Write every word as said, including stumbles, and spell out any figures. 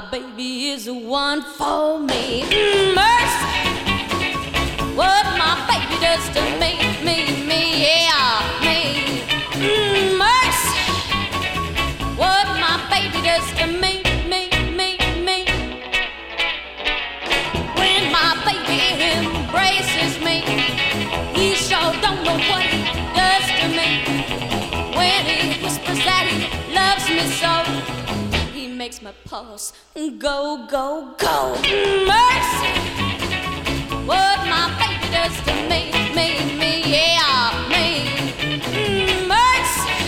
baby is the one for me. Mm, mercy, what my baby does to me, me, me, yeah, me. Mm, mercy, what my baby does to me, me, me, me. When my baby embraces me, he sure don't know what he does to me. When he whispers that he loves me so, he makes my pulse go, go, go. Mercy, what my baby does to me, me, me, yeah, me.